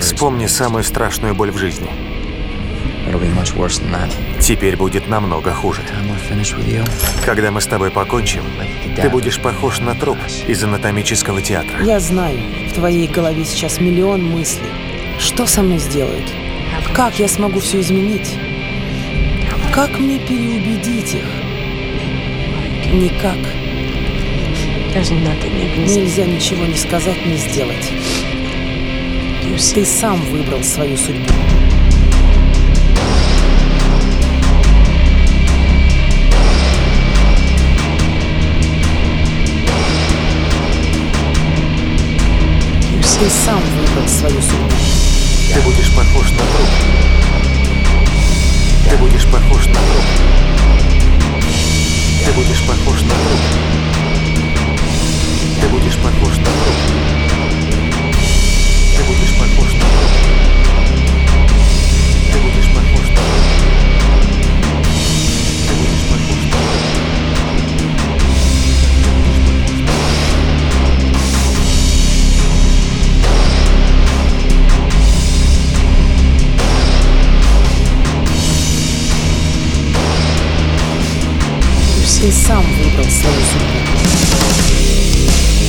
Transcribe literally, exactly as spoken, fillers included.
Вспомни самую страшную боль в жизни. Теперь будет намного хуже. Когда мы с тобой покончим, ты будешь похож на труп из анатомического театра. Я знаю, в твоей голове сейчас миллион мыслей. Что со мной сделают? Как я смогу все изменить? Как мне переубедить их? Никак. Нельзя ничего не сказать, не сделать. Ты сам выбрал свою судьбу. Ты сам выбрал свою судьбу. Ты будешь похож на труп. Ты будешь похож на труп. Ты будешь похож на труп. Ты будешь похож на труп. Ты будешь похож на труп. Ты будешь похож на труп. Ты будешь похож на труп. Ты сам выбрал свою судьбу.